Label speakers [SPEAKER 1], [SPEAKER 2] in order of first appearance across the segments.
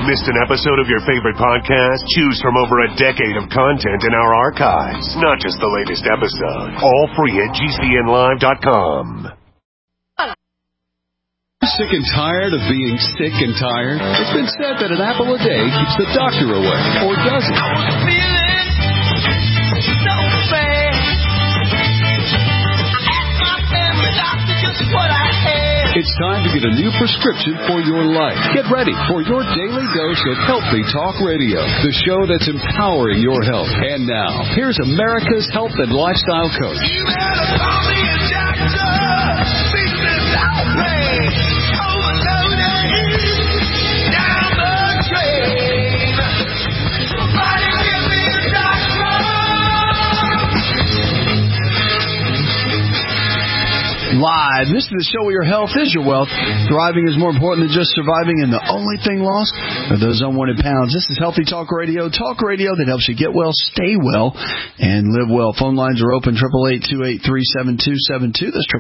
[SPEAKER 1] Missed an episode of your favorite podcast? Choose from over a decade of content in our archives. Not just the latest episode. All free at GCNlive.com.
[SPEAKER 2] Sick and tired of being sick and tired? It's been said that an apple a day keeps the doctor away. Or does it? I was feeling so bad. I asked my family doctor just what I had. It's time to get a new prescription for your life. Get ready for your daily dose of Healthy Talk Radio, the show that's empowering your health. And now, here's America's health and lifestyle coach. You better call me a doctor. Beat this out, man. Live. This is the show where your health is your wealth. Thriving is more important than just surviving, and the only thing lost are those unwanted pounds. This is Healthy Talk Radio that helps you get well, stay well, and live well. Phone lines are open, 888-283-7272. That's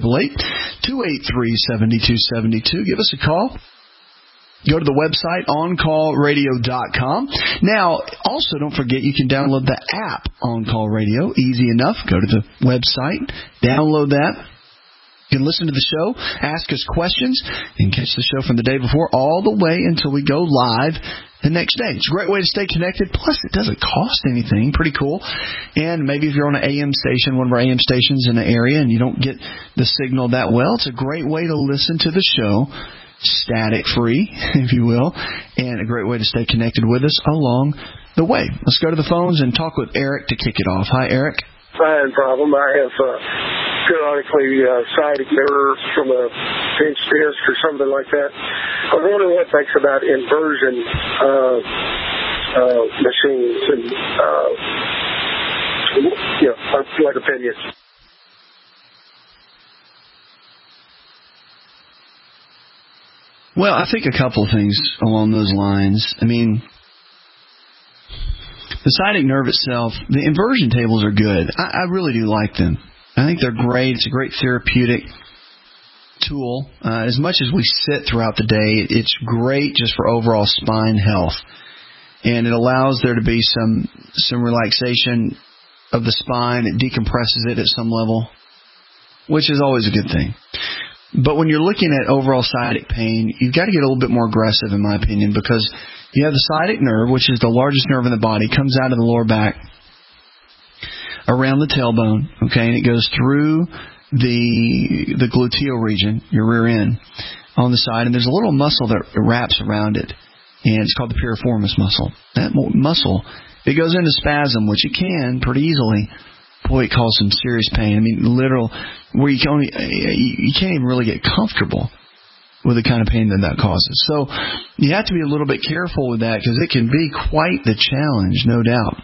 [SPEAKER 2] 888-283-7272. Give us a call. Go to the website, OnCallRadio.com. Now, also don't forget you can download the app, On Call Radio. Easy enough. Go to the website, download that. You can listen to the show, ask us questions, and catch the show from the day before all the way until we go live the next day. It's a great way to stay connected. Plus, it doesn't cost anything. Pretty cool. And maybe if you're on an AM station, one of our AM stations in the area, and you don't get the signal that well, it's a great way to listen to the show, static-free, if you will, and a great way to stay connected with us along the way. Let's go to the phones and talk with Eric to kick it off. Hi, Eric.
[SPEAKER 3] Fine problem. I have periodically sciatic nerve from a pinched disc or something like that. I was wondering what thinks about inversion machines and what opinions.
[SPEAKER 2] Well, I think a couple of things along those lines. I mean, the sciatic nerve itself, the inversion tables are good. I really do like them. I think they're great. It's a great therapeutic tool. As much as we sit throughout the day, it's great just for overall spine health. And it allows there to be some relaxation of the spine. It decompresses it at some level, which is always a good thing. But when you're looking at overall sciatic pain, you've got to get a little bit more aggressive, in my opinion, because you have the sciatic nerve, which is the largest nerve in the body, comes out of the lower back around the tailbone, okay, and it goes through the gluteal region, your rear end, on the side, and there's a little muscle that wraps around it, and it's called the piriformis muscle. That muscle, if it goes into spasm, which it can pretty easily, boy, it causes some serious pain. I mean, literal, where you can't even really get comfortable with the kind of pain that causes. So you have to be a little bit careful with that because it can be quite the challenge, no doubt.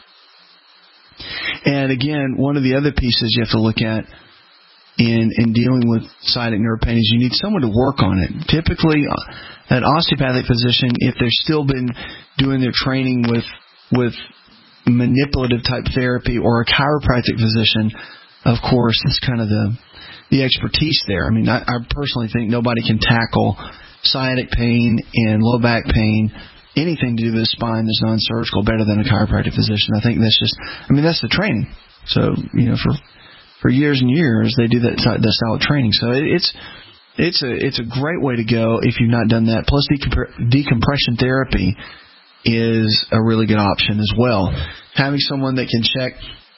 [SPEAKER 2] And again, one of the other pieces you have to look at in dealing with sciatic nerve pain is you need someone to work on it. Typically, an osteopathic physician, if they've still been doing their training with manipulative type therapy, or a chiropractic physician, of course, that's kind of the expertise there. I mean, I personally think nobody can tackle sciatic pain and low back pain, anything to do with the spine that's non-surgical, better than a chiropractic physician. I think that's that's the training. So, for years and years, they do that style of training. So it's a great way to go if you've not done that. Plus, decompression therapy is a really good option as well. Having someone that can check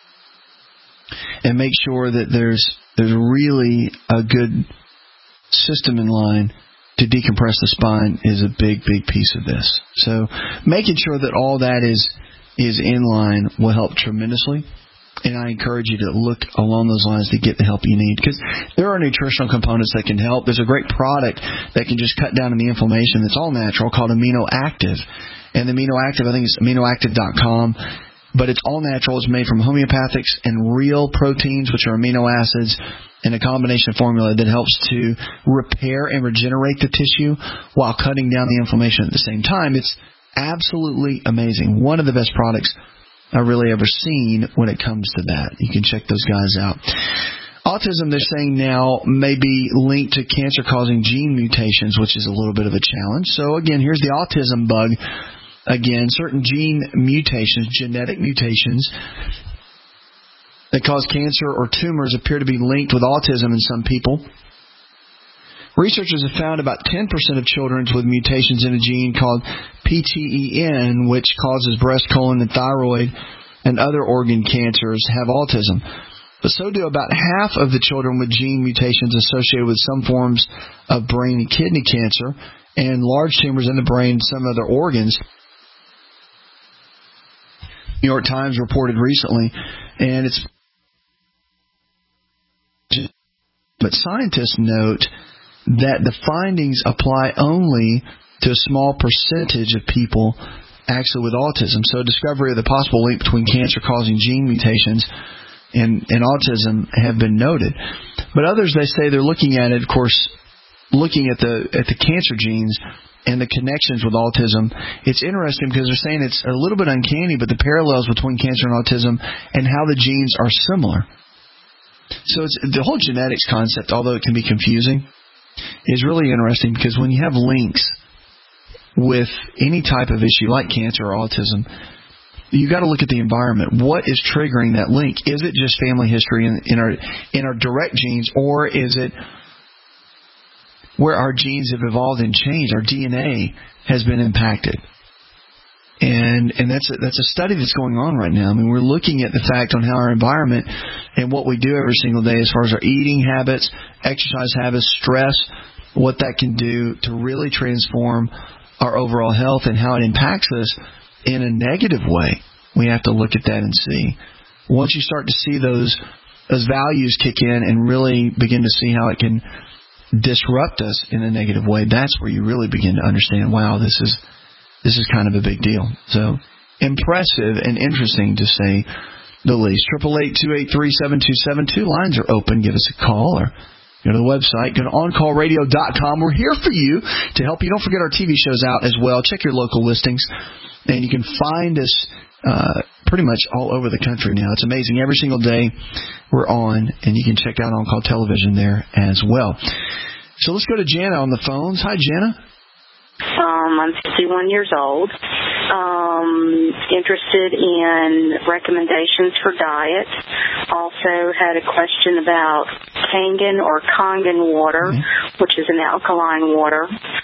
[SPEAKER 2] and make sure that there's really a good system in line to decompress the spine is a big, big piece of this. So making sure that all that is in line will help tremendously. And I encourage you to look along those lines to get the help you need, because there are nutritional components that can help. There's a great product that can just cut down on the inflammation that's all natural called Amino Active. And the Amino Active, I think it's aminoactive.com, but it's all natural. It's made from homeopathics and real proteins, which are amino acids, and a combination formula that helps to repair and regenerate the tissue while cutting down the inflammation at the same time. It's absolutely amazing. One of the best products I've really ever seen when it comes to that. You can check those guys out. Autism, they're saying now, may be linked to cancer-causing gene mutations, which is a little bit of a challenge. So, again, here's the autism bug. again, certain gene mutations, genetic mutations, that cause cancer or tumors appear to be linked with autism in some people. Researchers have found about 10% of children with mutations in a gene called PTEN, which causes breast, colon, and thyroid and other organ cancers, have autism. But so do about half of the children with gene mutations associated with some forms of brain and kidney cancer and large tumors in the brain and some other organs. New York Times reported recently, and but scientists note that the findings apply only to a small percentage of people actually with autism. So discovery of the possible link between cancer-causing gene mutations and autism have been noted. But others, they say they're looking at it, of course, looking at the cancer genes and the connections with autism. It's interesting because they're saying it's a little bit uncanny, but the parallels between cancer and autism and how the genes are similar. So it's the whole genetics concept, although it can be confusing, is really interesting because when you have links with any type of issue like cancer or autism, you got to look at the environment. What is triggering that link? Is it just family history in our direct genes, or is it where our genes have evolved and changed? Our DNA has been impacted. And that's a study that's going on right now. I mean, we're looking at the fact on how our environment and what we do every single day as far as our eating habits, exercise habits, stress, what that can do to really transform our overall health and how it impacts us in a negative way. We have to look at that and see. Once you start to see those values kick in and really begin to see how it can disrupt us in a negative way, that's where you really begin to understand, wow, this is kind of a big deal. So impressive and interesting to say the least. 888-283-7272. Lines are open. Give us a call or go to the website. Go to OnCallRadio.com. We're here for you to help you. Don't forget our TV show's out as well. Check your local listings. And you can find us pretty much all over the country now. It's amazing. Every single day we're on, and you can check out On Call Television there as well. So let's go to Jana on the phones. Hi, Jana.
[SPEAKER 4] I'm 51 years old. Interested in recommendations for diet. Also had a question about Kangen or Kangen water, which is an alkaline water.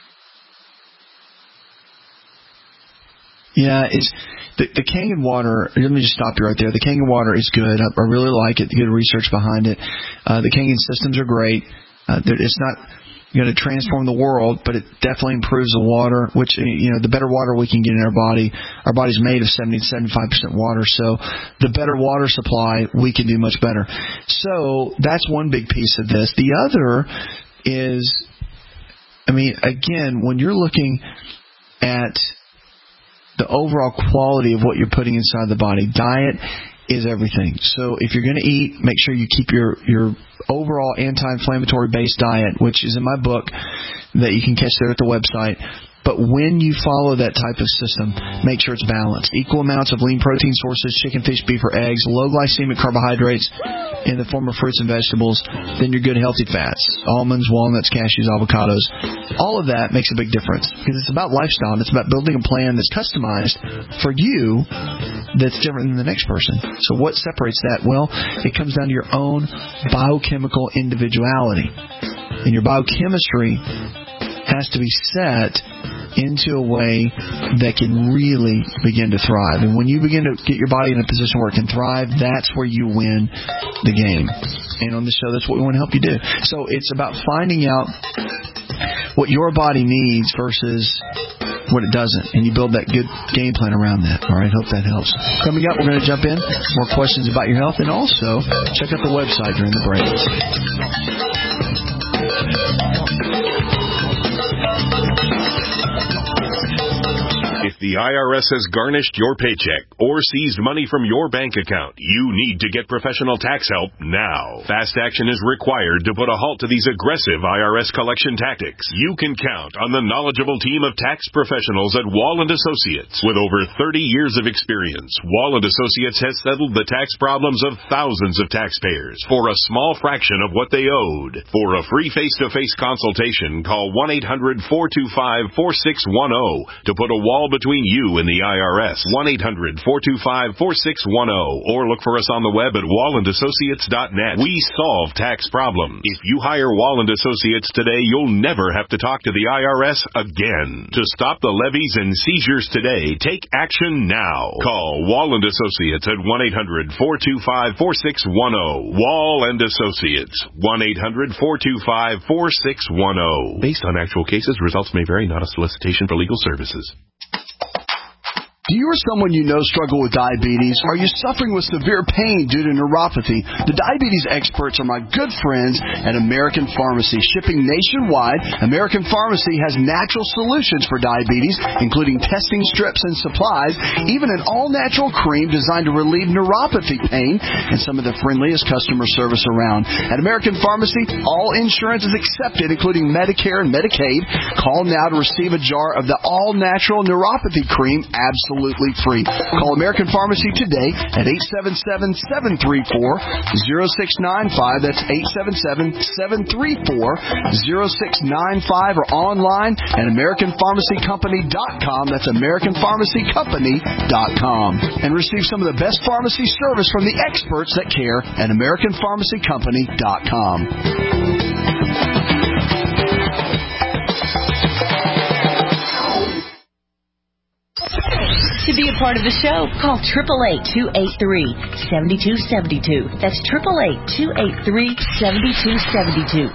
[SPEAKER 2] Yeah, it's the Kangen water. Let me just stop you right there. The Kangen water is good. I really like it. Good research behind it. The Kangen systems are great. It's not going to transform the world, but it definitely improves the water, which, the better water we can get in our body. Our body's made of 70 to 75% water, so the better water supply, we can do much better. So that's one big piece of this. The other is, again, when you're looking at the overall quality of what you're putting inside the body, diet is everything. So if you're going to eat, make sure you keep your overall anti-inflammatory based diet, which is in my book that you can catch there at the website. But when you follow that type of system, make sure it's balanced. Equal amounts of lean protein sources, chicken, fish, beef, or eggs, low glycemic carbohydrates in the form of fruits and vegetables, then your good healthy fats, almonds, walnuts, cashews, avocados. All of that makes a big difference because it's about lifestyle and it's about building a plan that's customized for you that's different than the next person. So what separates that? Well, it comes down to your own biochemical individuality. And your biochemistry has to be set into a way that can really begin to thrive. And when you begin to get your body in a position where it can thrive, that's where you win the game. And on the show, that's what we want to help you do. So it's about finding out what your body needs versus what it doesn't. And you build that good game plan around that. All right, hope that helps. Coming up, we're going to jump in. More questions about your health. And also, check out the website during the break.
[SPEAKER 1] If the IRS has garnished your paycheck or seized money from your bank account, you need to get professional tax help now. Fast action is required to put a halt to these aggressive IRS collection tactics. You can count on the knowledgeable team of tax professionals at Wall & Associates. With over 30 years of experience, Wall & Associates has settled the tax problems of thousands of taxpayers for a small fraction of what they owed. For a free face-to-face consultation, call 1-800-425-4610 to put a wall between between you and the IRS. 1-800-425-4610 or look for us on the web at wallandassociates.net. We solve tax problems. If you hire Walland Associates today, you'll never have to talk to the IRS again. To stop the levies and seizures today, take action now. Call Walland Associates at 1-800-425-4610. Wall and Associates. 1-800-425-4610. Based on actual cases, results may vary, not a solicitation for legal services.
[SPEAKER 2] Do you or someone you know struggle with diabetes? Are you suffering with severe pain due to neuropathy? The diabetes experts are my good friends at American Pharmacy. Shipping nationwide, American Pharmacy has natural solutions for diabetes, including testing strips and supplies, even an all-natural cream designed to relieve neuropathy pain, and some of the friendliest customer service around. At American Pharmacy, all insurance is accepted, including Medicare and Medicaid. Call now to receive a jar of the all-natural neuropathy cream absolutely free. Call American Pharmacy today at 877-734-0695. That's 877-734-0695 or online at AmericanPharmacyCompany.com. That's AmericanPharmacyCompany.com. And receive some of the best pharmacy service from the experts that care at AmericanPharmacyCompany.com.
[SPEAKER 5] To be a part of the show, call 888-283-7272. That's 888-283-7272.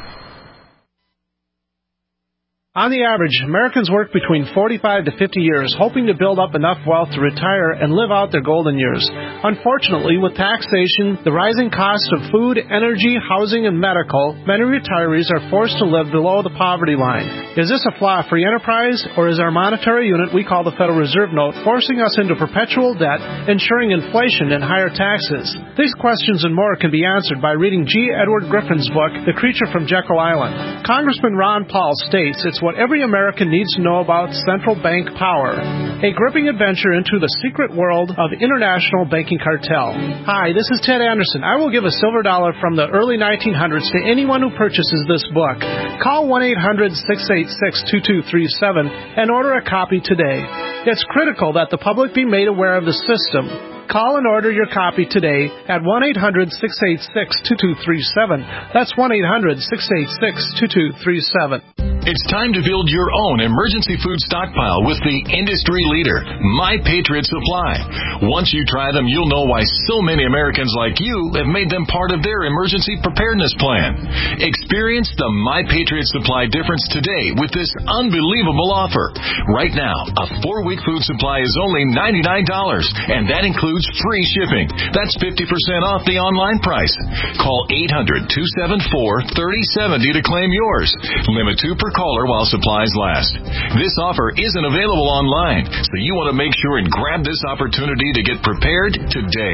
[SPEAKER 6] On the average, Americans work between 45 to 50 years, hoping to build up enough wealth to retire and live out their golden years. Unfortunately, with taxation, the rising cost of food, energy, housing, and medical, many retirees are forced to live below the poverty line. Is this a flaw of free enterprise, or is our monetary unit we call the Federal Reserve Note forcing us into perpetual debt, ensuring inflation and higher taxes? These questions and more can be answered by reading G. Edward Griffin's book, The Creature from Jekyll Island. Congressman Ron Paul states it's what every American needs to know about central bank power. A gripping adventure into the secret world of international banking cartel. Hi, this is Ted Anderson. I will give a silver dollar from the early 1900s to anyone who purchases this book. Call 1-800-686-2237 and order a copy today. It's critical that the public be made aware of the system. Call and order your copy today at 1-800-686-2237. That's 1-800-686-2237.
[SPEAKER 7] It's time to build your own emergency food stockpile with the industry leader, My Patriot Supply. Once you try them, you'll know why so many Americans like you have made them part of their emergency preparedness plan. Experience the My Patriot Supply difference today with this unbelievable offer. Right now, a 4-week food supply is only $99, and that includes free shipping. That's 50% off the online price. Call 800-274-3070 to claim yours. Limit 2 per caller while supplies last. This offer isn't available online, so you want to make sure and grab this opportunity to get prepared today.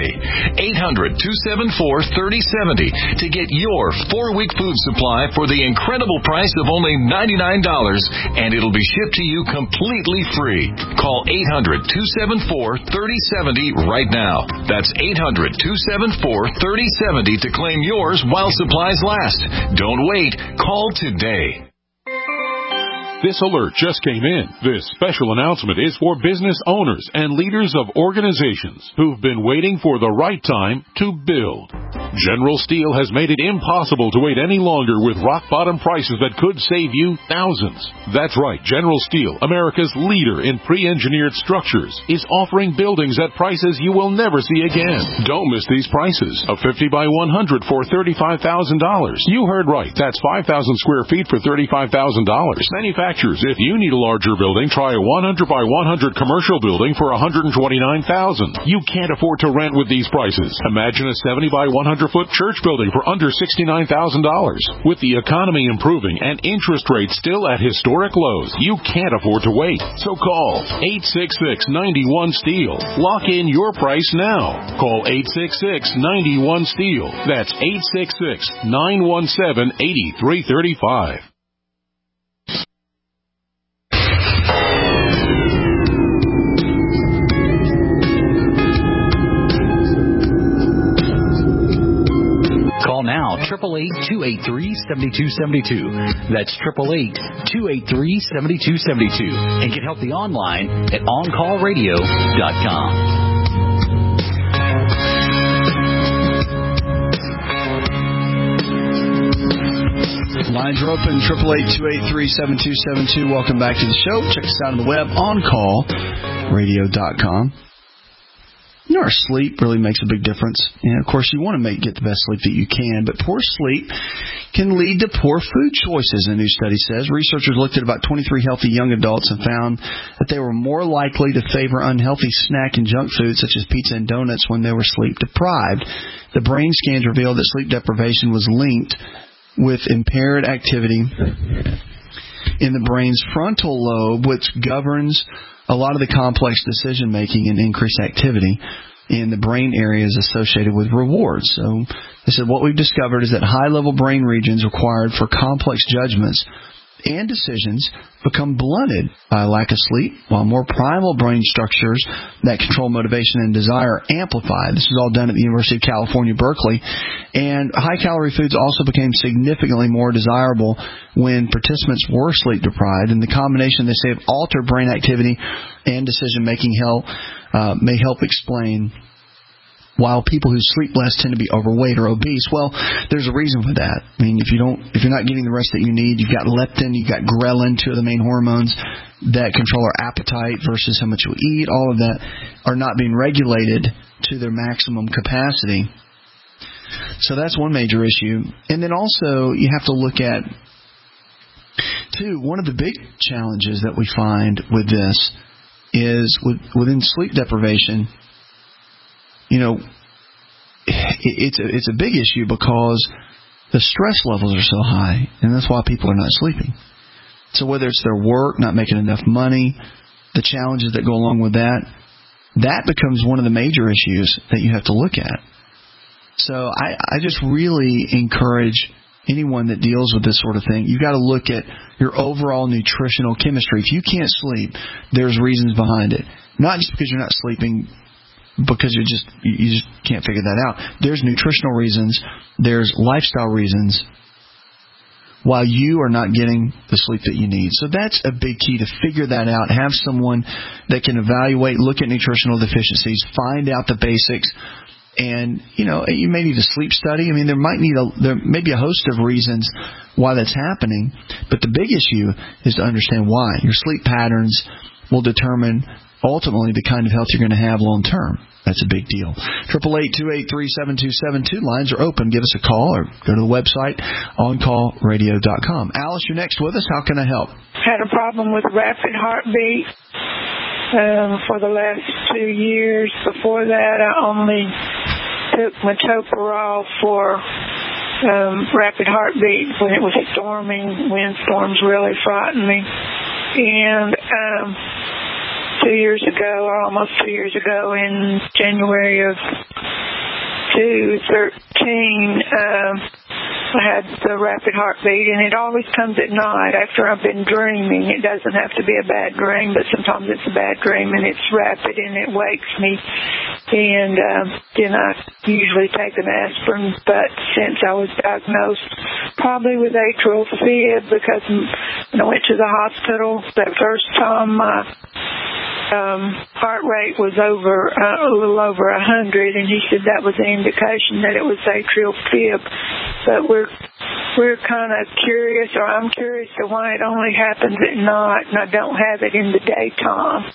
[SPEAKER 7] 800-274-3070 to get your 4-week food supply for the incredible price of only $99, and it'll be shipped to you completely free. Call 800-274-3070 right now. That's 800-274-3070 to claim yours while supplies last. Don't wait. Call today.
[SPEAKER 8] This alert just came in. This special announcement is for business owners and leaders of organizations who've been waiting for the right time to build. General Steel has made it impossible to wait any longer with rock-bottom prices that could save you thousands. That's right, General Steel, America's leader in pre-engineered structures, is offering buildings at prices you will never see again. Don't miss these prices. A 50 by 100 for $35,000. You heard right. That's 5,000 square feet for $35,000. Manufacturers, if you need a larger building, try a 100 by 100 commercial building for $129,000. You can't afford to rent with these prices. Imagine a 70 by 100-foot church building for under $69,000. With the economy improving and interest rates still at historic lows, you can't afford to wait. So call 866-91-STEEL. Lock in your price now. Call 866-91-STEEL. That's 866-917-8335.
[SPEAKER 9] Call now, 888-283-7272. That's 888-283-7272. And get healthy online at OnCallRadio.com.
[SPEAKER 2] Lines are open, 888-283-7272. Welcome back to the show. Check us out on the web, OnCallRadio.com. You know, our sleep really makes a big difference. And, of course, you want to get the best sleep that you can, but poor sleep can lead to poor food choices, a new study says. Researchers looked at about 23 healthy young adults and found that they were more likely to favor unhealthy snack and junk foods such as pizza and donuts when they were sleep deprived. The brain scans revealed that sleep deprivation was linked with impaired activity in the brain's frontal lobe, which governs a lot of the complex decision-making and increased activity in the brain areas associated with rewards. So they said what we've discovered is that high-level brain regions required for complex judgments and decisions become blunted by a lack of sleep, while more primal brain structures that control motivation and desire are amplified. This was all done at the University of California, Berkeley. And high-calorie foods also became significantly more desirable when participants were sleep-deprived. And the combination, they say, of altered brain activity and decision-making may help explain while people who sleep less tend to be overweight or obese. Well, there's a reason for that. I mean, if you're not getting the rest that you need, you've got leptin, you've got ghrelin, two of the main hormones that control our appetite versus how much we eat. All of that are not being regulated to their maximum capacity. So that's one major issue. And then also you have to look at, too, one of the big challenges that we find with this is within sleep deprivation. You know, it's a big issue because the stress levels are so high, and that's why people are not sleeping. So whether it's their work, not making enough money, the challenges that go along with that becomes one of the major issues that you have to look at. So I just really encourage anyone that deals with this sort of thing, you've got to look at your overall nutritional chemistry. If you can't sleep, there's reasons behind it. Not just because you're not sleeping because you just can't figure that out. There's nutritional reasons. There's lifestyle reasons while you are not getting the sleep that you need. So that's a big key, to figure that out. Have someone that can evaluate, look at nutritional deficiencies, find out the basics. And, you know, you may need a sleep study. I mean, there may be a host of reasons why that's happening. But the big issue is to understand why. Your sleep patterns will determine ultimately the kind of health you're going to have long term. That's a big deal. 888-283-7272. Lines are open. Give us a call or go to the website, OnCallRadio.com. Alice, you're next with us. How can I help?
[SPEAKER 10] Had a problem with rapid heartbeat for the last 2 years. Before that, I only took metoprolol for rapid heartbeat when it was storming. Windstorms really frightened me. And 2 years ago, or almost 2 years ago, in January of 2013, I had the rapid heartbeat, and it always comes at night after I've been dreaming. It doesn't have to be a bad dream, but sometimes it's a bad dream, and it's rapid, and it wakes me. And then I usually take an aspirin, but since I was diagnosed probably with atrial fib, because when I went to the hospital that first time, my heart rate was a little over 100, and he said that was an indication that it was atrial fib. But we're kind of curious, or I'm curious to why it only happens at night and I don't have it in the daytime.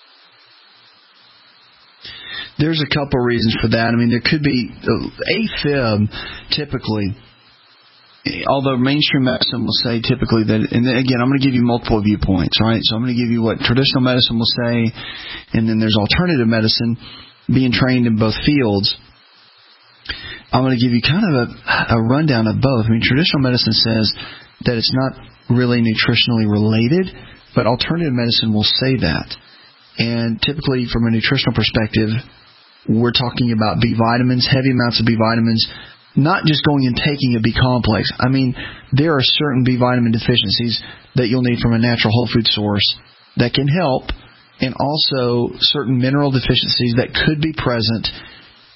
[SPEAKER 2] There's a couple reasons for that. I mean, there could be AFib typically. Although mainstream medicine will say typically that, and then again, I'm going to give you multiple viewpoints, right? So I'm going to give you what traditional medicine will say, and then there's alternative medicine, being trained in both fields. I'm going to give you kind of a rundown of both. I mean, traditional medicine says that it's not really nutritionally related, but alternative medicine will say that. And typically, from a nutritional perspective, we're talking about B vitamins, heavy amounts of B vitamins, not just going and taking a B complex. I mean, there are certain B vitamin deficiencies that you'll need from a natural whole food source that can help, and also certain mineral deficiencies that could be present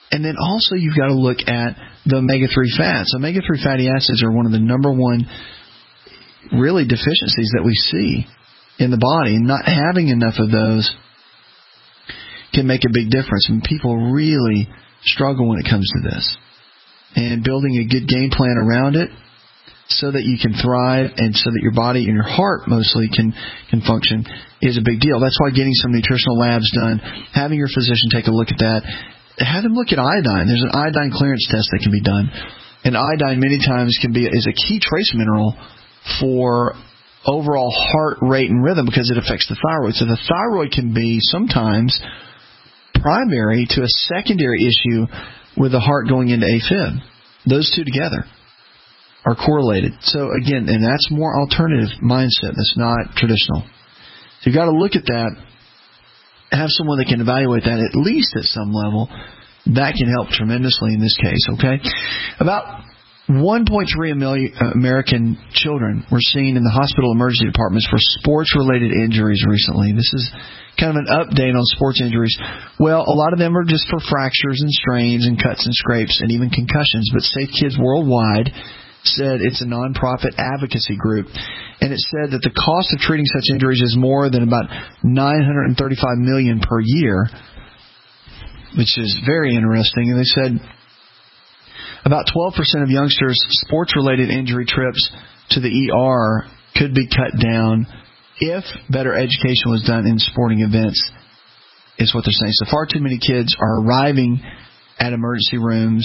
[SPEAKER 2] And then also you've got to look at the omega-3 fats. Omega-3 fatty acids are one of the number one really deficiencies that we see in the body. And not having enough of those can make a big difference. And people really struggle when it comes to this. And building a good game plan around it so that you can thrive and so that your body and your heart mostly can function is a big deal. That's why getting some nutritional labs done, having your physician take a look at that, have them look at iodine. There's an iodine clearance test that can be done. And iodine many times is a key trace mineral for overall heart rate and rhythm because it affects the thyroid. So the thyroid can be sometimes primary to a secondary issue with the heart going into AFib. Those two together are correlated. So again, and that's more alternative mindset. That's not traditional. So you've got to look at that, have someone that can evaluate that at least at some level. That can help tremendously in this case, okay? About 1.3 million American children were seen in the hospital emergency departments for sports-related injuries recently. This is kind of an update on sports injuries. Well, a lot of them are just for fractures and strains and cuts and scrapes and even concussions. But Safe Kids Worldwide said it's a nonprofit advocacy group, and it said that the cost of treating such injuries is more than about $935 million per year, which is very interesting. And they said about 12% of youngsters' sports-related injury trips to the ER could be cut down if better education was done in sporting events, is what they're saying. So far too many kids are arriving at emergency rooms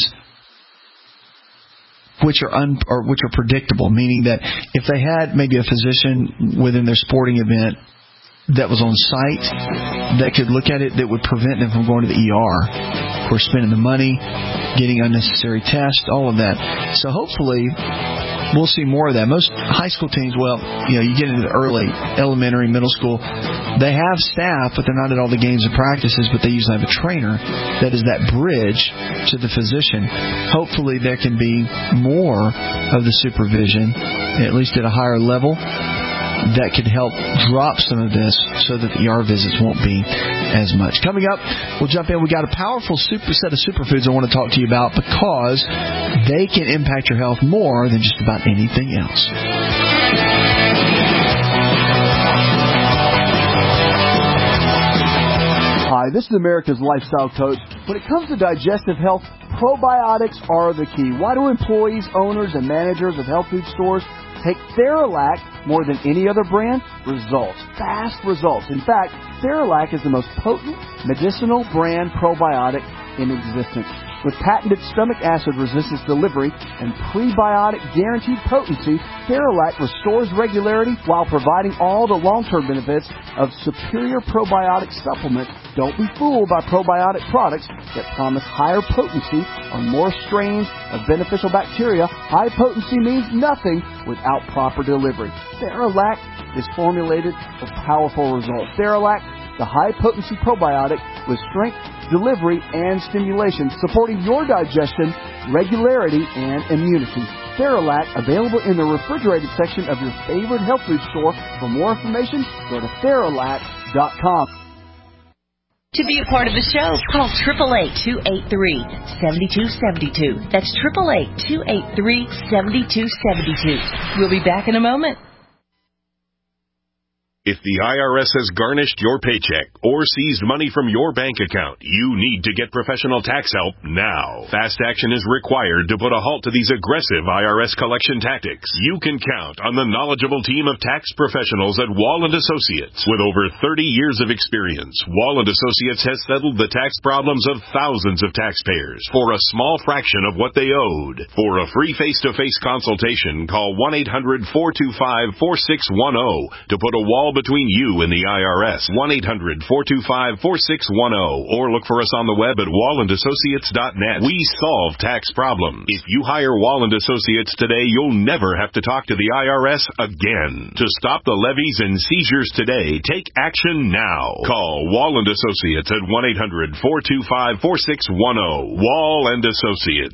[SPEAKER 2] which are predictable, meaning that if they had maybe a physician within their sporting event that was on site that could look at it, that would prevent them from going to the ER. Of course, spending the money, getting unnecessary tests, all of that. So hopefully we'll see more of that. Most high school teams, you get into the early elementary, middle school, they have staff, but they're not at all the games and practices, but they usually have a trainer that is that bridge to the physician. Hopefully there can be more of the supervision, at least at a higher level, that could help drop some of this so that the ER visits won't be as much. Coming up, we'll jump in. We got a powerful set of superfoods I want to talk to you about because they can impact your health more than just about anything else.
[SPEAKER 11] Hi, this is America's Lifestyle Coach. When it comes to digestive health, probiotics are the key. Why do employees, owners, and managers of health food stores take Theralac more than any other brand? Results. Fast results. In fact, Theralac is the most potent medicinal brand probiotic in existence. With patented stomach acid resistance delivery and prebiotic guaranteed potency, Theralac restores regularity while providing all the long-term benefits of superior probiotic supplements. Don't be fooled by probiotic products that promise higher potency on more strains of beneficial bacteria. High potency means nothing without proper delivery. Theralac is formulated for powerful results. Theralac, the high-potency probiotic with strength, delivery, and stimulation, supporting your digestion, regularity, and immunity. Theralac, available in the refrigerated section of your favorite health food store. For more information, go to Theralac.com.
[SPEAKER 5] To be a part of the show, call 888-283-7272. That's 888-283-7272. We'll be back in a moment.
[SPEAKER 1] If the IRS has garnished your paycheck or seized money from your bank account, you need to get professional tax help now. Fast action is required to put a halt to these aggressive IRS collection tactics. You can count on the knowledgeable team of tax professionals at Wall & Associates. With over 30 years of experience, Wall & Associates has settled the tax problems of thousands of taxpayers for a small fraction of what they owed. For a free face-to-face consultation, call 1-800-425-4610 to put a wall between you and the IRS. 1-800-425-4610 or look for us on the web at wallandassociates.net. We solve tax problems. If you hire Wall & Associates today, you'll never have to talk to the IRS again. To stop the levies and seizures today, take action now. Call Wall & Associates at 1-800-425-4610. Wall & Associates.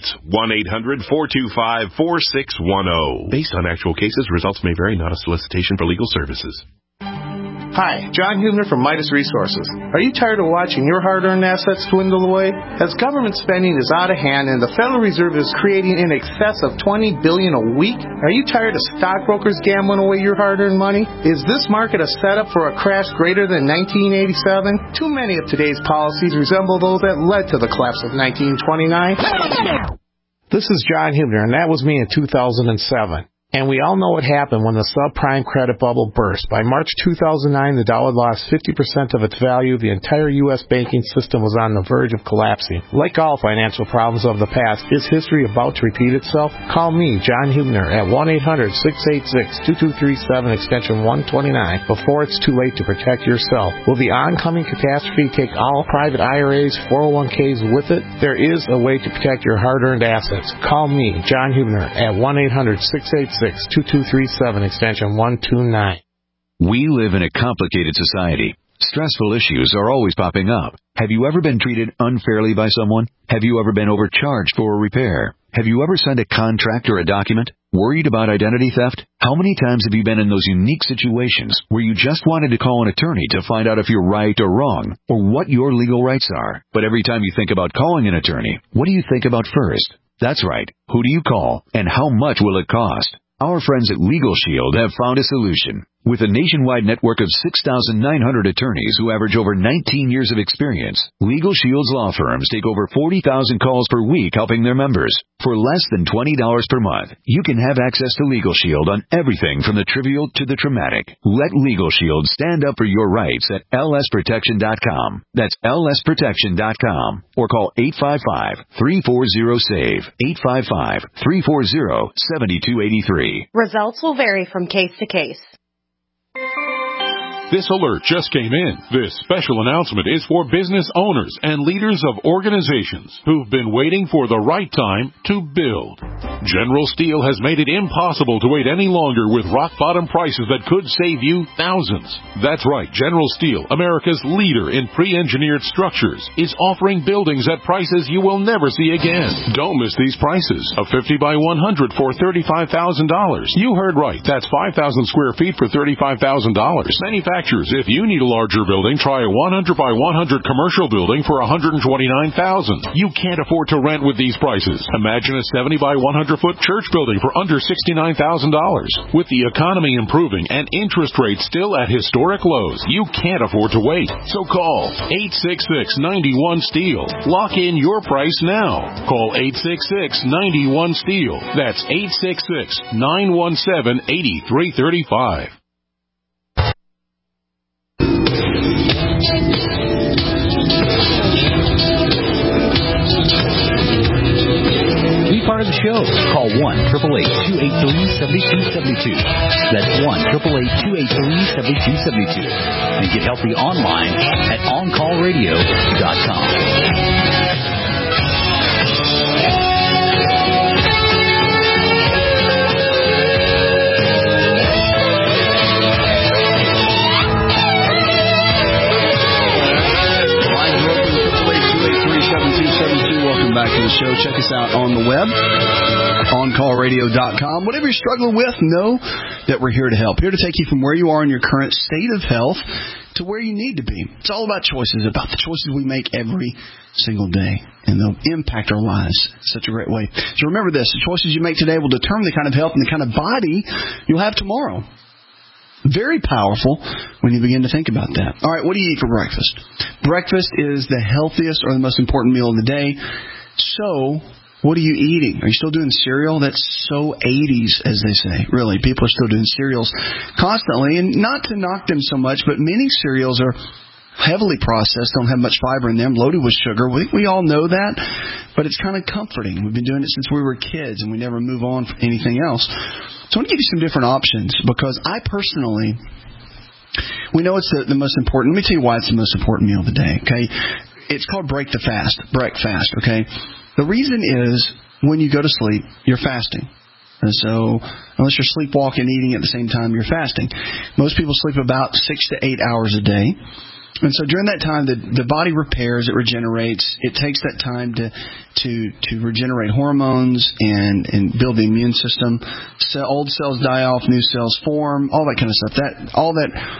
[SPEAKER 1] 1-800-425-4610. Based on actual cases, results may vary, not a solicitation for legal services.
[SPEAKER 12] Hi, John Hubner from Midas Resources. Are you tired of watching your hard-earned assets dwindle away? As government spending is out of hand and the Federal Reserve is creating in excess of $20 billion a week, are you tired of stockbrokers gambling away your hard-earned money? Is this market a setup for a crash greater than 1987? Too many of today's policies resemble those that led to the collapse of 1929. This is John Hubner, and that was me in 2007. And we all know what happened when the subprime credit bubble burst. By March 2009, the dollar lost 50% of its value. The entire U.S. banking system was on the verge of collapsing. Like all financial problems of the past, is history about to repeat itself? Call me, John Hubner, at 1-800-686-2237, extension 129, before it's too late to protect yourself. Will the oncoming catastrophe take all private IRAs, 401ks with it? There is a way to protect your hard-earned assets. Call me, John Hubner, at 1-800-686-2237, extension 129.
[SPEAKER 13] We live in a complicated society. Stressful issues are always popping up. Have you ever been treated unfairly by someone? Have you ever been overcharged for a repair? Have you ever signed a contract or a document? Worried about identity theft? How many times have you been in those unique situations where you just wanted to call an attorney to find out if you're right or wrong, or what your legal rights are? But every time you think about calling an attorney, what do you think about first? That's right. Who do you call, and how much will it cost? Our friends at Legal Shield have found a solution. With a nationwide network of 6,900 attorneys who average over 19 years of experience, Legal Shield's law firms take over 40,000 calls per week helping their members. For less than $20 per month, you can have access to Legal Shield on everything from the trivial to the traumatic. Let Legal Shield stand up for your rights at lsprotection.com. That's lsprotection.com. Or call 855-340-SAVE, 855-340-7283.
[SPEAKER 14] Results will vary from case to case.
[SPEAKER 8] This alert just came in. This special announcement is for business owners and leaders of organizations who've been waiting for the right time to build. General Steel has made it impossible to wait any longer with rock-bottom prices that could save you thousands. That's right, General Steel, America's leader in pre-engineered structures, is offering buildings at prices you will never see again. Don't miss these prices. A 50 by 100 for $35,000. You heard right. That's 5,000 square feet for $35,000. Manufacturers, if you need a larger building, try a 100 by 100 commercial building for $129,000. You can't afford to rent with these prices. Imagine a 70 by 100 foot church building for under $69,000. With the economy improving and interest rates still at historic lows, you can't afford to wait. So call 866-91-STEEL. Lock in your price now. Call 866-91-STEEL. That's 866-917-8335.
[SPEAKER 9] Part of the show. Call 1-888-283-7272. That's 1-888-283-7272. And get healthy online at OnCallRadio.com.
[SPEAKER 2] Welcome back to the show. Check us out on the web, OnCallRadio.com. Whatever you're struggling with, know that we're here to help. Here to take you from where you are in your current state of health to where you need to be. It's all about choices, about the choices we make every single day, and they'll impact our lives in such a great way. So remember this, the choices you make today will determine the kind of health and the kind of body you'll have tomorrow. Very powerful when you begin to think about that. All right, what do you eat for breakfast? Breakfast is the healthiest or the most important meal of the day. So, what are you eating? Are you still doing cereal? That's so 80s, as they say. Really, people are still doing cereals constantly. And not to knock them so much, but many cereals are heavily processed, don't have much fiber in them, loaded with sugar. We all know that, but it's kind of comforting. We've been doing it since we were kids, and we never move on from anything else. So I want to give you some different options, because I personally, we know it's the most important. Let me tell you why it's the most important meal of the day, okay? It's called break fast, okay? The reason is when you go to sleep, you're fasting. And so unless you're sleepwalking, eating at the same time, you're fasting. Most people sleep about 6 to 8 hours a day. And so during that time, the body repairs, it regenerates. It takes that time to regenerate hormones and build the immune system. So old cells die off, new cells form, all that kind of stuff. All that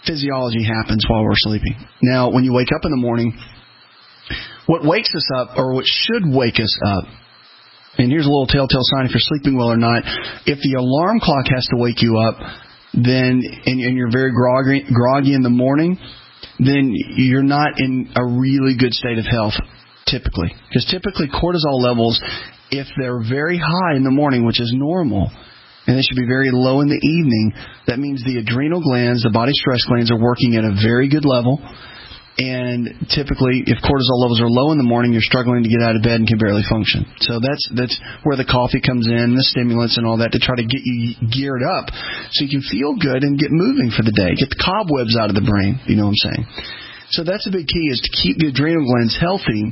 [SPEAKER 2] physiology happens while we're sleeping. Now, when you wake up in the morning, what wakes us up, or what should wake us up, and here's a little telltale sign if you're sleeping well or not. If the alarm clock has to wake you up, then and you're very groggy in the morning, then you're not in a really good state of health typically. Because typically cortisol levels, if they're very high in the morning, which is normal, and they should be very low in the evening, that means the adrenal glands, the body stress glands, are working at a very good level. And typically, if cortisol levels are low in the morning, you're struggling to get out of bed and can barely function. So that's where the coffee comes in, the stimulants and all that, to try to get you geared up so you can feel good and get moving for the day, get the cobwebs out of the brain, you know what I'm saying. So that's a big key, is to keep the adrenal glands healthy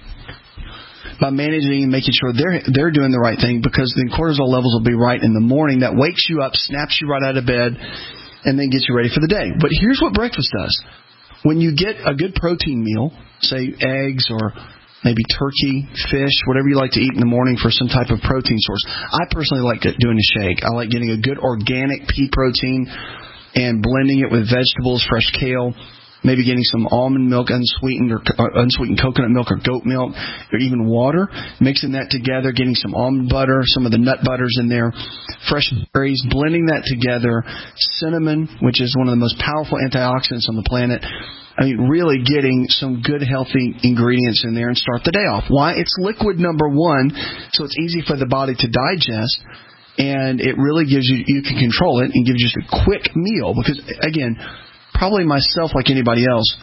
[SPEAKER 2] by managing and making sure they're doing the right thing, because then cortisol levels will be right in the morning. That wakes you up, snaps you right out of bed, and then gets you ready for the day. But here's what breakfast does. When you get a good protein meal, say eggs or maybe turkey, fish, whatever you like to eat in the morning for some type of protein source. I personally like doing a shake. I like getting a good organic pea protein and blending it with vegetables, fresh kale, maybe getting some almond milk, unsweetened coconut milk or goat milk, or even water, mixing that together, getting some almond butter, some of the nut butters in there, fresh berries, blending that together, cinnamon, which is one of the most powerful antioxidants on the planet. I mean, really getting some good, healthy ingredients in there and start the day off. Why? It's liquid, number one, so it's easy for the body to digest, and it really gives you can control it and gives you just a quick meal. Because, again, probably myself, like anybody else,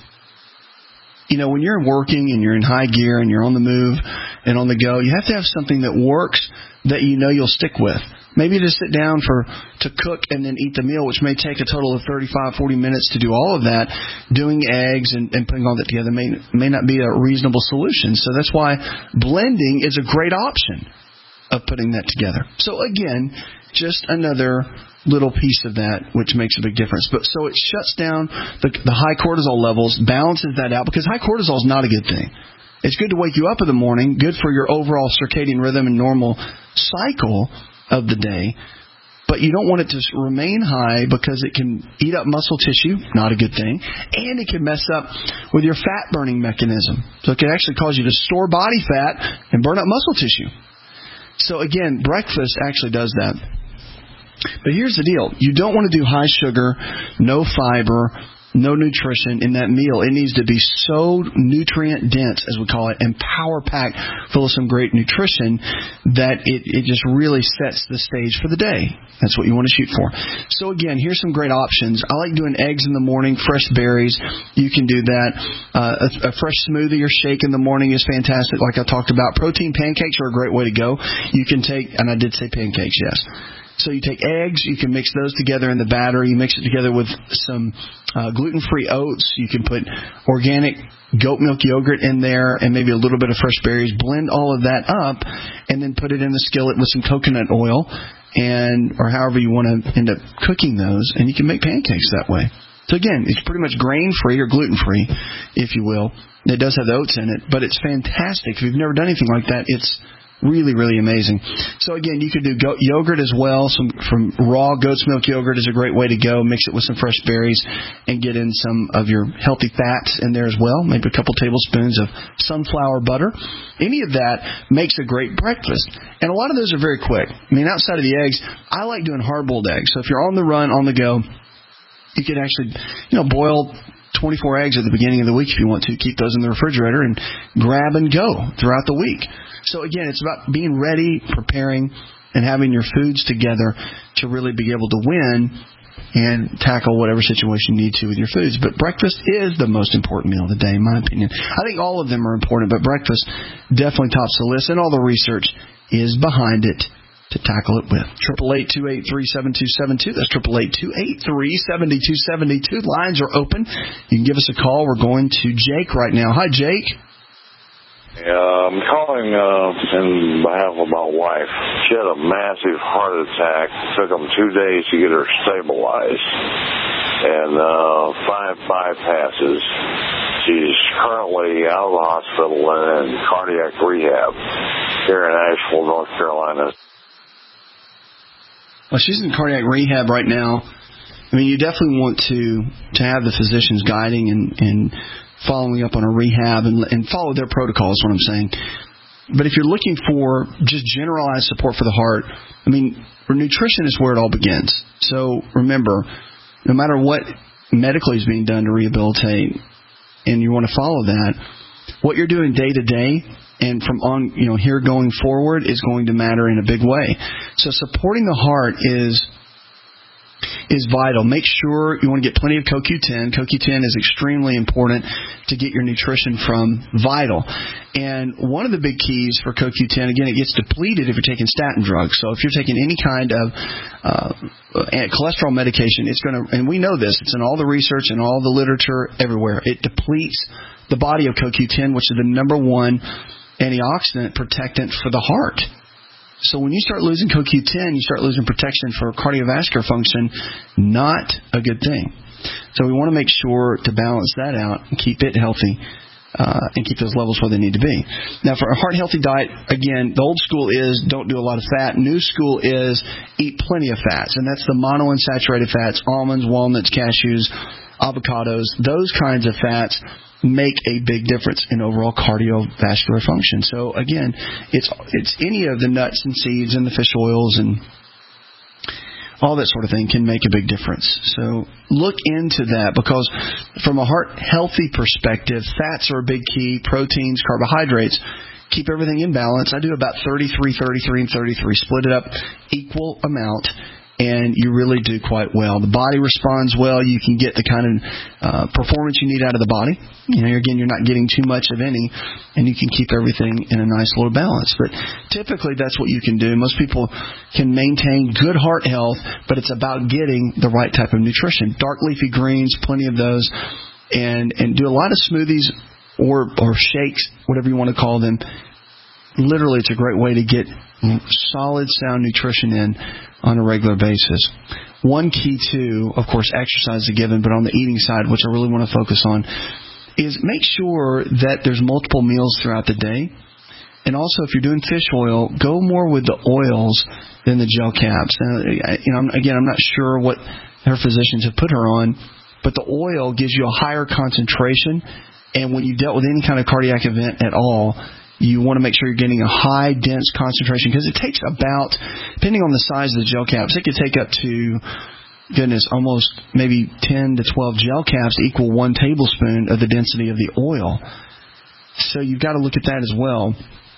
[SPEAKER 2] you know, when you're working and you're in high gear and you're on the move and on the go, you have to have something that works that you know you'll stick with. Maybe to sit down to cook and then eat the meal, which may take a total of 35, 40 minutes to do all of that. Doing eggs and putting all that together may not be a reasonable solution. So that's why blending is a great option of putting that together. So again, just another little piece of that which makes a big difference. But so it shuts down the high cortisol levels, balances that out, because high cortisol is not a good thing. It's good to wake you up in the morning, good for your overall circadian rhythm and normal cycle of the day, but you don't want it to remain high because it can eat up muscle tissue, not a good thing, and it can mess up with your fat burning mechanism. So it can actually cause you to store body fat and burn up muscle tissue. So again, breakfast actually does that. But here's the deal. You don't want to do high sugar, no fiber, no nutrition in that meal. It needs to be so nutrient dense, as we call it, and power packed, full of some great nutrition, that it just really sets the stage for the day. That's what you want to shoot for. So again, here's some great options. I like doing eggs in the morning, fresh berries. You can do that. A fresh smoothie or shake in the morning is fantastic, like I talked about. Protein pancakes are a great way to go. You can take, and I did say pancakes, yes. So you take eggs, you can mix those together in the batter. You mix it together with some gluten-free oats. You can put organic goat milk yogurt in there and maybe a little bit of fresh berries. Blend all of that up and then put it in the skillet with some coconut oil or however you want to end up cooking those. And you can make pancakes that way. So again, it's pretty much grain-free or gluten-free, if you will. It does have the oats in it, but it's fantastic. If you've never done anything like that, it's really, really amazing. So again, you could do yogurt as well. From raw goat's milk yogurt is a great way to go. Mix it with some fresh berries and get in some of your healthy fats in there as well. Maybe a couple tablespoons of sunflower butter. Any of that makes a great breakfast. And a lot of those are very quick. I mean, outside of the eggs, I like doing hard-boiled eggs. So if you're on the run, on the go, you could actually, boil 24 eggs at the beginning of the week if you want to. Keep those in the refrigerator and grab and go throughout the week. So again, it's about being ready, preparing, and having your foods together to really be able to win and tackle whatever situation you need to with your foods. But breakfast is the most important meal of the day, in my opinion. I think all of them are important, but breakfast definitely tops the list, and all the research is behind it to tackle it with. 888-283-7272. That's 888-283-7272. Lines are open. You can give us a call. We're going to Jake right now. Hi, Jake.
[SPEAKER 15] Yeah, I'm calling in behalf of my wife. She had a massive heart attack. It took them 2 days to get her stabilized. And 5 bypasses. She's currently out of the hospital and in cardiac rehab here in Asheville, North Carolina.
[SPEAKER 2] Well, she's in cardiac rehab right now. I mean, you definitely want to have the physicians guiding and following up on a rehab and follow their protocols, is what I'm saying. But if you're looking for just generalized support for the heart, I mean, nutrition is where it all begins. So remember, no matter what medically is being done to rehabilitate, and you want to follow that, what you're doing day to day and from on, here going forward is going to matter in a big way. So supporting the heart is vital. Make sure you want to get plenty of CoQ10. CoQ10 is extremely important to get your nutrition from Vital. And one of the big keys for CoQ10, again, it gets depleted if you're taking statin drugs. So if you're taking any kind of cholesterol medication, it's going to, and we know this, it's in all the research and all the literature everywhere. It depletes the body of CoQ10, which is the number one antioxidant protectant for the heart. So when you start losing CoQ10, you start losing protection for cardiovascular function, not a good thing. So we want to make sure to balance that out and keep it healthy and keep those levels where they need to be. Now, for a heart-healthy diet, again, the old school is don't do a lot of fat. New school is eat plenty of fats, and that's the monounsaturated fats, almonds, walnuts, cashews, avocados, those kinds of fats make a big difference in overall cardiovascular function. So again, it's any of the nuts and seeds and the fish oils and all that sort of thing can make a big difference. So look into that, because from a heart healthy perspective, fats are a big key, proteins, carbohydrates. Keep everything in balance. I do about 33, 33, and 33. Split it up equal amount, and you really do quite well. The body responds well. You can get the kind of performance you need out of the body. Again, you're not getting too much of any, and you can keep everything in a nice little balance. But typically, that's what you can do. Most people can maintain good heart health, but it's about getting the right type of nutrition. Dark leafy greens, plenty of those, and do a lot of smoothies or shakes, whatever you want to call them. Literally, it's a great way to get solid, sound nutrition in on a regular basis. One key, too, of course, exercise is a given, but on the eating side, which I really want to focus on, is make sure that there's multiple meals throughout the day. And also, if you're doing fish oil, go more with the oils than the gel caps. Again, I'm not sure what her physicians have put her on, but the oil gives you a higher concentration. And when you dealt with any kind of cardiac event at all, you want to make sure you're getting a high, dense concentration, because it takes about, depending on the size of the gel caps, it could take up to, almost maybe 10 to 12 gel caps to equal 1 tablespoon of the density of the oil. So you've got to look at that as well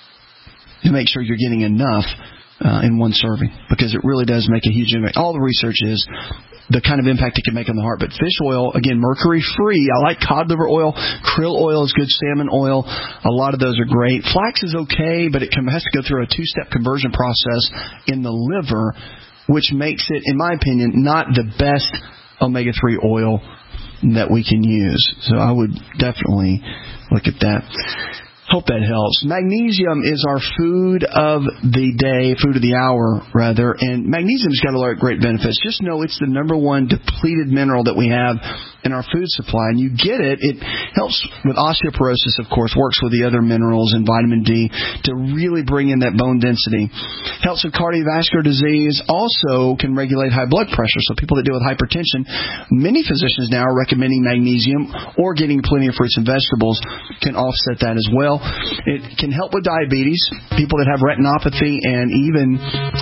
[SPEAKER 2] to make sure you're getting enough in one serving, because it really does make a huge impact. All the research is the kind of impact it can make on the heart. But fish oil, again, mercury-free. I like cod liver oil. Krill oil is good. Salmon oil. A lot of those are great. Flax is okay, but it has to go through a 2-step conversion process in the liver, which makes it, in my opinion, not the best omega-3 oil that we can use. So I would definitely look at that. Hope that helps. Magnesium is our food of the day, food of the hour, rather. And magnesium's got a lot of great benefits. Just know it's the number one depleted mineral that we have in our food supply. And you get it. It helps with osteoporosis, of course, works with the other minerals and vitamin D to really bring in that bone density. Helps with cardiovascular disease. Also can regulate high blood pressure. So people that deal with hypertension, many physicians now are recommending magnesium, or getting plenty of fruits and vegetables can offset that as well. It can help with diabetes. People that have retinopathy and even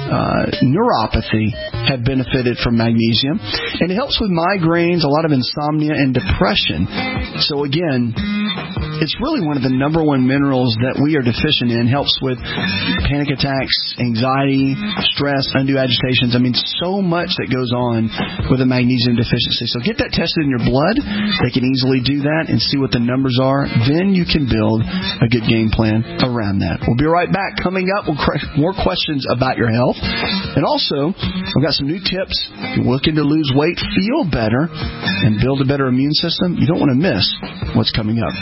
[SPEAKER 2] neuropathy have benefited from magnesium. And it helps with migraines, a lot of insomnia, and depression. So again, it's really one of the number one minerals that we are deficient in. Helps with panic attacks, anxiety, stress, undue agitations. I mean, so much that goes on with a magnesium deficiency. So get that tested in your blood. They can easily do that and see what the numbers are. Then you can build a good game plan around that. We'll be right back. Coming up, more questions about your health. And also, we've got some new tips. If you're looking to lose weight, feel better, and build a better immune system, you don't want to miss what's coming up.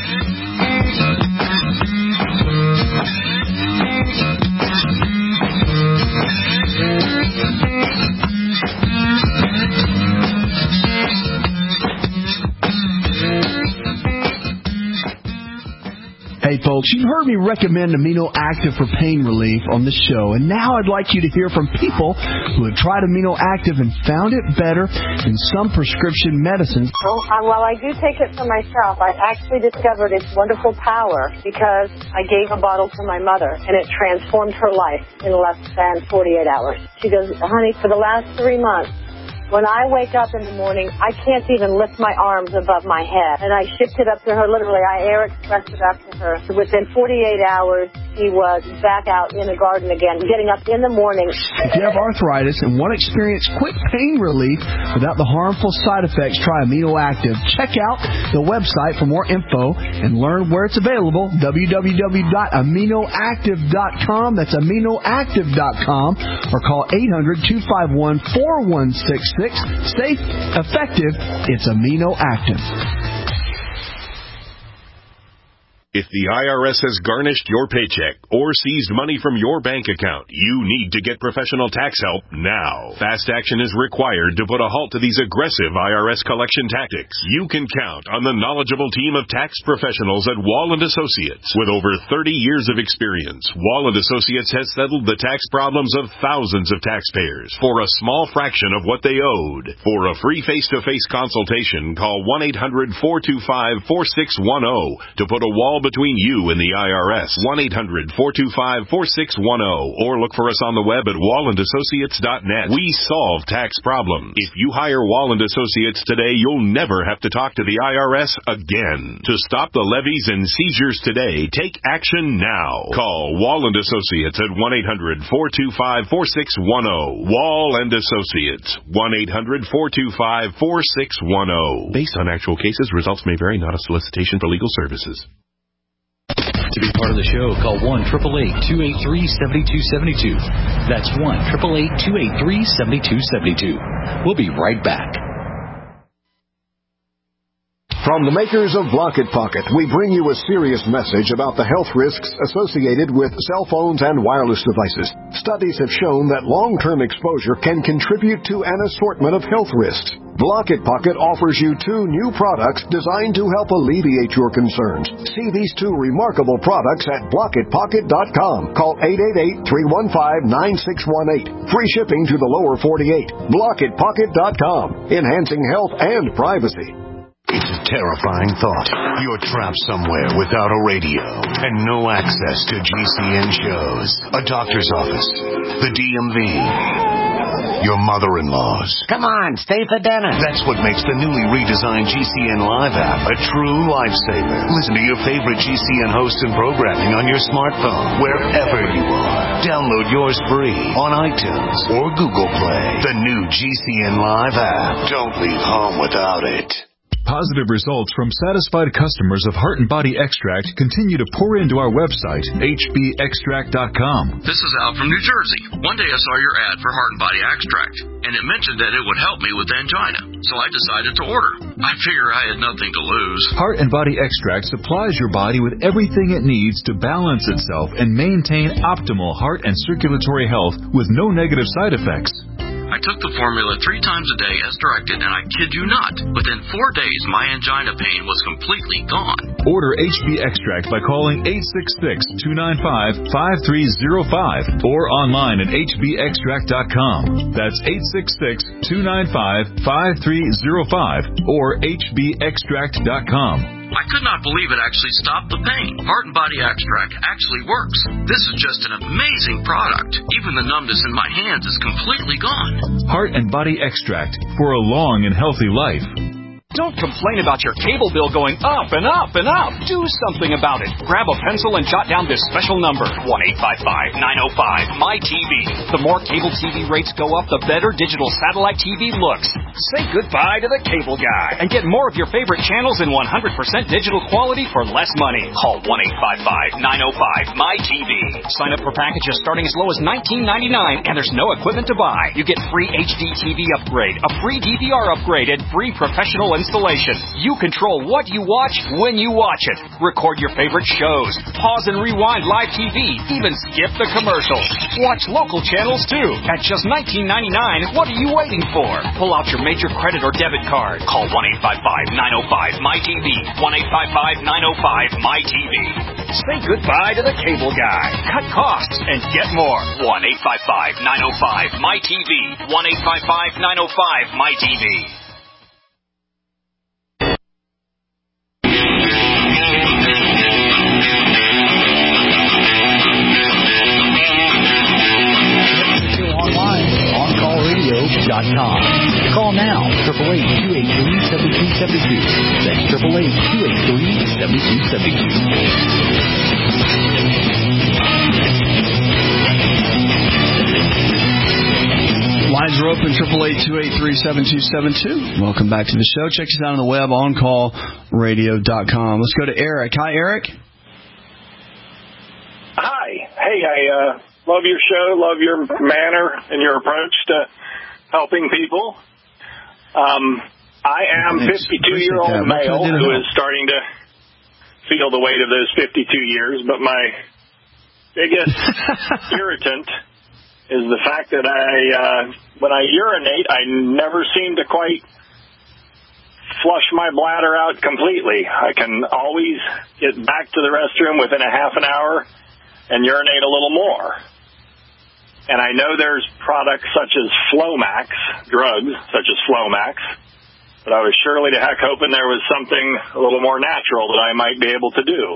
[SPEAKER 11] Hey, folks, you've heard me recommend Amino Active for pain relief on the show, and now I'd like you to hear from people who have tried Amino Active and found it better than some prescription medicines.
[SPEAKER 16] While I do take it for myself, I actually discovered its wonderful power because I gave a bottle to my mother, and it transformed her life in less than 48 hours. She goes, honey, for the last 3 months, when I wake up in the morning, I can't even lift my arms above my head. And I shipped it up to her, literally. I air expressed it up to her. Within 48 hours, she was back out in the garden again, getting up in the morning.
[SPEAKER 11] If you have arthritis and want to experience quick pain relief without the harmful side effects, try Amino Active. Check out the website for more info and learn where it's available, www.aminoactive.com. That's aminoactive.com, or call 800-251-4166. Safe, effective, it's Amino Active.
[SPEAKER 1] If the IRS has garnished your paycheck or seized money from your bank account, you need to get professional tax help now. Fast action is required to put a halt to these aggressive IRS collection tactics. You can count on the knowledgeable team of tax professionals at Wall & Associates. With over 30 years of experience, Wall & Associates has settled the tax problems of thousands of taxpayers for a small fraction of what they owed. For a free face-to-face consultation, call 1-800-425-4610 to put a wall between you and the IRS. 1-800-425-4610, or look for us on the web at wallandassociates.net. We solve tax problems. If you hire Wall & Associates today, you'll never have to talk to the IRS again. To stop the levies and seizures today, take action now. Call Wall & Associates at 1-800-425-4610. Wall & Associates, 1-800-425-4610. Based on actual cases, results may vary, not a solicitation for legal services.
[SPEAKER 9] To be part of the show, call 1-888-283-7272. That's 1-888-283-7272. We'll be right back.
[SPEAKER 17] From the makers of Block It Pocket, we bring you a serious message about the health risks associated with cell phones and wireless devices. Studies have shown that long-term exposure can contribute to an assortment of health risks. Block It Pocket offers you 2 new products designed to help alleviate your concerns. See these 2 remarkable products at blockitpocket.com. Call 888-315-9618. Free shipping to the lower 48. Blockitpocket.com. Enhancing health and privacy.
[SPEAKER 18] It's a terrifying thought. You're trapped somewhere without a radio and no access to GCN shows, a doctor's office, the DMV, your mother-in-law's.
[SPEAKER 19] Come on, stay for dinner.
[SPEAKER 18] That's what makes the newly redesigned GCN Live app a true lifesaver. Listen to your favorite GCN hosts and programming on your smartphone, wherever you are. Download yours free on iTunes or Google Play. The new GCN Live app. Don't leave home without it.
[SPEAKER 20] Positive results from satisfied customers of Heart & Body Extract continue to pour into our website, hbextract.com.
[SPEAKER 21] This is Al from New Jersey. One day I saw your ad for Heart & Body Extract, and it mentioned that it would help me with angina, so I decided to order. I figure I had nothing to lose.
[SPEAKER 20] Heart & Body Extract supplies your body with everything it needs to balance itself and maintain optimal heart and circulatory health with no negative side effects.
[SPEAKER 21] I took the formula 3 times a day as directed, and I kid you not, within 4 days my angina pain was completely gone.
[SPEAKER 20] Order HB Extract by calling 866-295-5305 or online at hbextract.com. That's 866-295-5305 or hbextract.com.
[SPEAKER 21] I could not believe it actually stopped the pain. Heart & Body Extract actually works. This is just an amazing product. Even the numbness in my hands is completely gone.
[SPEAKER 20] Heart & Body Extract for a long and healthy life.
[SPEAKER 22] Don't complain about your cable bill going up and up and up. Do something about it. Grab a pencil and jot down this special number, 1-855-905-MY-TV. The more cable TV rates go up, the better digital satellite TV looks. Say goodbye to the cable guy and get more of your favorite channels in 100% digital quality for less money. Call 1-855-905-MY-TV. Sign up for packages starting as low as $19.99, and there's no equipment to buy. You get free HD TV upgrade, a free DVR upgrade, and free professional installation. You control what you watch when you watch it. Record your favorite shows. Pause and rewind live TV. Even skip the commercials. Watch local channels too. At just $19.99, what are you waiting for? Pull out your major credit or debit card. Call 1-855-905-MY-TV. 1-855-905-MY-TV. Say goodbye to the cable guy. Cut costs and get more. 1-855-905-MyTV. 1-855-905-MyTV.
[SPEAKER 9] Call now, 888-283-7272. That's 888-283-7272.
[SPEAKER 2] Lines are open, 888-283-7272. Welcome back to the show. Check us out on the web, OnCallRadio.com. Let's go to Eric. Hi, Eric.
[SPEAKER 3] Hi. Hey, I love your show, love your manner and your approach to helping people. I am a 52-year-old male who is starting to feel the weight of those 52 years, but my biggest irritant is the fact that when I urinate, I never seem to quite flush my bladder out completely. I can always get back to the restroom within a half an hour and urinate a little more. And I know there's products such as Flomax, drugs such as Flomax, but I was surely to heck hoping there was something a little more natural that I might be able to do.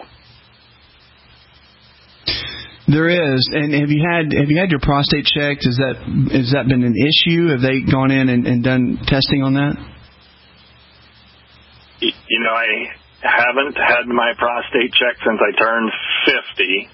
[SPEAKER 2] There is. And have you had your prostate checked? Has that been an issue? Have they gone in and done testing on that?
[SPEAKER 3] You know, I haven't had my prostate checked since I turned 50.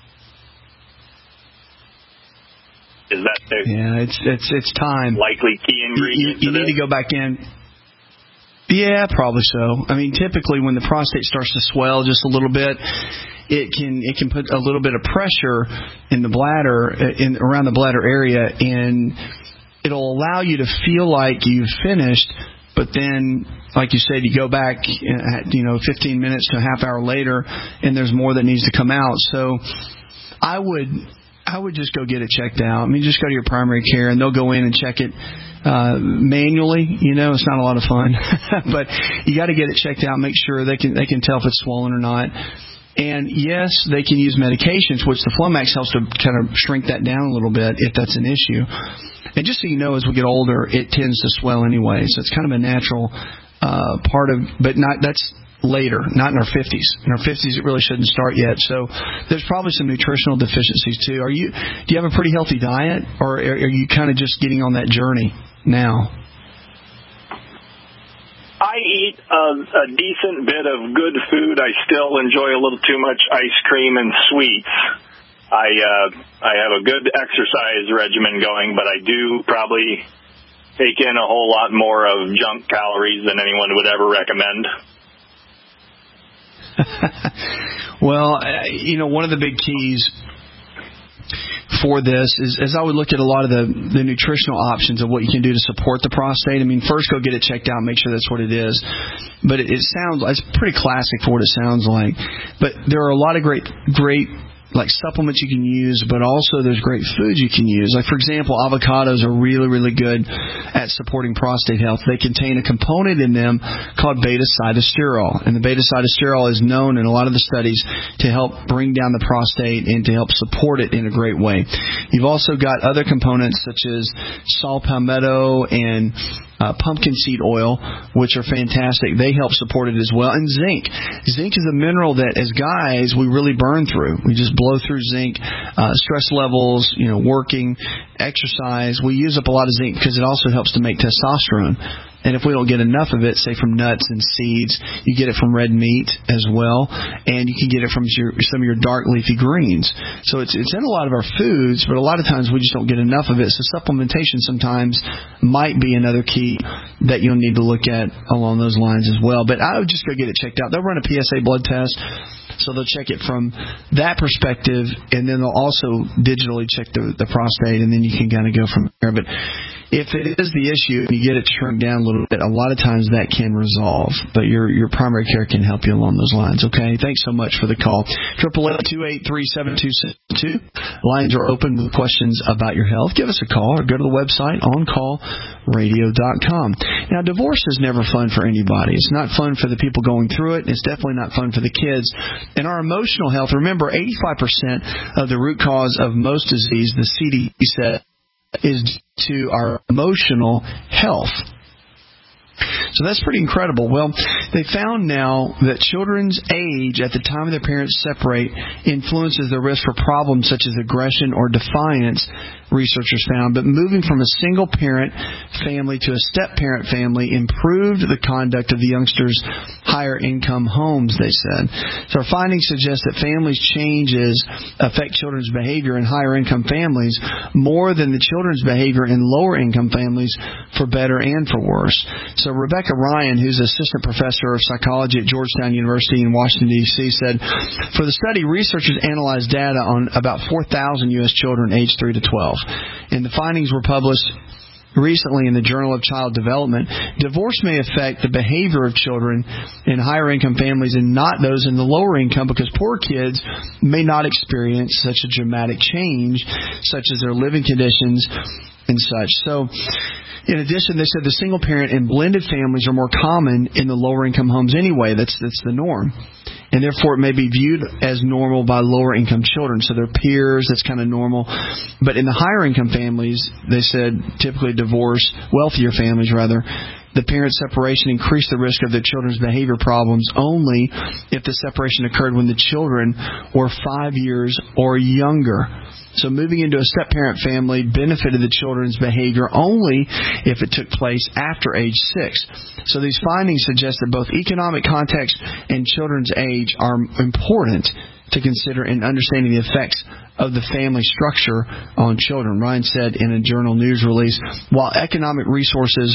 [SPEAKER 3] Is that
[SPEAKER 2] it's time.
[SPEAKER 3] Likely key ingredient?
[SPEAKER 2] You need to go back in. Yeah, probably so. I mean, typically when the prostate starts to swell just a little bit, it can put a little bit of pressure in the bladder, around the bladder area, and it'll allow you to feel like you've finished. But then, like you said, you go back, 15 minutes to a half hour later, and there's more that needs to come out. So I would just go get it checked out. I mean, just go to your primary care, and they'll go in and check it manually. It's not a lot of fun, but you got to get it checked out. Make sure they can tell if it's swollen or not. And yes, they can use medications, which the Flomax helps to kind of shrink that down a little bit if that's an issue. And just so you know, as we get older, it tends to swell anyway. So it's kind of a natural part of, but that's later, not in our 50s. In our 50s, it really shouldn't start yet. So there's probably some nutritional deficiencies too. Do you have a pretty healthy diet, or are you kind of just getting on that journey now?
[SPEAKER 3] I eat a decent bit of good food. I still enjoy a little too much ice cream and sweets. I have a good exercise regimen going, but I do probably take in a whole lot more of junk calories than anyone would ever recommend.
[SPEAKER 2] Well, one of the big keys for this is, as I would look at a lot of the nutritional options of what you can do to support the prostate. I mean, first go get it checked out, make sure that's what it is. But it's pretty classic for what it sounds like. But there are a lot of great like supplements you can use, but also there's great foods you can use. Like, for example, avocados are really, really good at supporting prostate health. They contain a component in them called beta-sitosterol, and the beta-sitosterol is known in a lot of the studies to help bring down the prostate and to help support it in a great way. You've also got other components such as saw palmetto and pumpkin seed oil, which are fantastic. They help support it as well. And zinc. Zinc is a mineral that, as guys, we really burn through. We just blow through zinc. Stress levels, working, exercise. We use up a lot of zinc because it also helps to make testosterone. And if we don't get enough of it, say from nuts and seeds, you get it from red meat as well, and you can get it from some of your dark leafy greens. So it's in a lot of our foods, but a lot of times we just don't get enough of it. So supplementation sometimes might be another key that you'll need to look at along those lines as well. But I would just go get it checked out. They'll run a PSA blood test, so they'll check it from that perspective, and then they'll also digitally check the prostate, and then you can kind of go from But if it is the issue and you get it to shrink down a little bit, a lot of times that can resolve. But your primary care can help you along those lines, okay? Thanks so much for the call. 888-283-7272. Lines are open with questions about your health. Give us a call or go to the website, oncallradio.com. Now, divorce is never fun for anybody. It's not fun for the people going through it. It's definitely not fun for the kids. And our emotional health, remember, 85% of the root cause of most disease, the CDC said, is to our emotional health. So that's pretty incredible. Well, they found now that children's age at the time of their parents separate influences the risk for problems such as aggression or defiance, researchers found. But moving from a single-parent family to a step-parent family improved the conduct of the youngsters' higher-income homes, they said. So our findings suggest that families' changes affect children's behavior in higher-income families more than the children's behavior in lower-income families, for better and for worse. So Rebecca Ryan, who's assistant professor of psychology at Georgetown University in Washington, D.C., said, for the study, researchers analyzed data on about 4,000 U.S. children aged 3 to 12. And the findings were published recently in the Journal of Child Development. Divorce may affect the behavior of children in higher income families and not those in the lower income, because poor kids may not experience such a dramatic change, such as their living conditions and such. So, in addition, they said the single parent and blended families are more common in the lower income homes anyway. That's the norm. And therefore, it may be viewed as normal by lower-income children. So their peers, that's kind of normal. But in the higher-income families, they said, typically wealthier families rather, the parent separation increased the risk of their children's behavior problems only if the separation occurred when the children were 5 years or younger. So moving into a step-parent family benefited the children's behavior only if it took place after age 6. So these findings suggest that both economic context and children's age are important to consider in understanding the effects of the family structure on children. Ryan said in a journal news release, while economic resources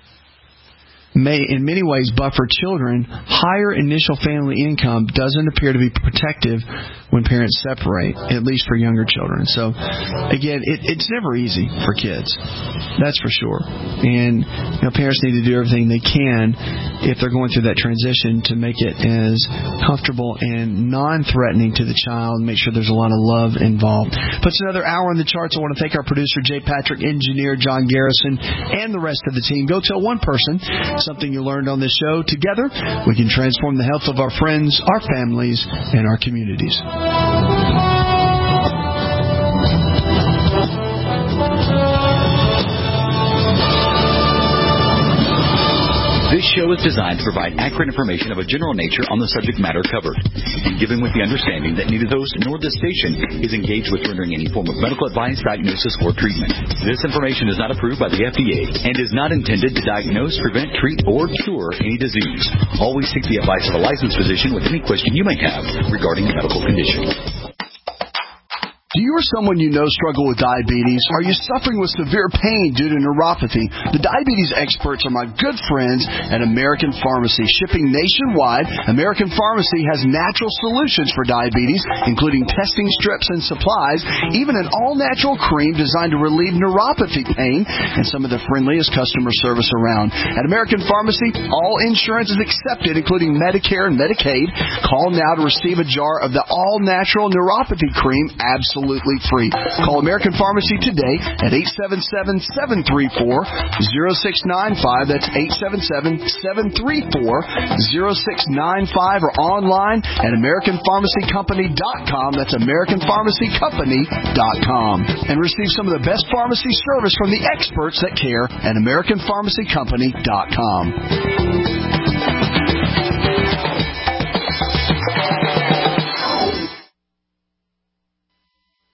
[SPEAKER 2] may in many ways buffer children, higher initial family income doesn't appear to be protective when parents separate, at least for younger children. So, again, it's never easy for kids. That's for sure. And parents need to do everything they can if they're going through that transition to make it as comfortable and non-threatening to the child, and make sure there's a lot of love involved. Puts another hour in the charts. I want to thank our producer, Jay Patrick, engineer John Garrison, and the rest of the team. Go tell one person something you learned on this show. Together, we can transform the health of our friends, our families, and our communities.
[SPEAKER 4] This show is designed to provide accurate information of a general nature on the subject matter covered, and given with the understanding that neither the host nor this station is engaged with rendering any form of medical advice, diagnosis, or treatment. This information is not approved by the FDA and is not intended to diagnose, prevent, treat, or cure any disease. Always seek the advice of a licensed physician with any question you may have regarding a medical condition.
[SPEAKER 11] Do you or someone you know struggle with diabetes? Are you suffering with severe pain due to neuropathy? The diabetes experts are my good friends at American Pharmacy. Shipping nationwide, American Pharmacy has natural solutions for diabetes, including testing strips and supplies, even an all-natural cream designed to relieve neuropathy pain, and some of the friendliest customer service around. At American Pharmacy, all insurance is accepted, including Medicare and Medicaid. Call now to receive a jar of the all-natural neuropathy cream absolutely free. Call American Pharmacy today at 877-734-0695. That's 877-734-0695, or online at AmericanPharmacyCompany.com. That's AmericanPharmacyCompany.com. And receive some of the best pharmacy service from the experts that care at AmericanPharmacyCompany.com.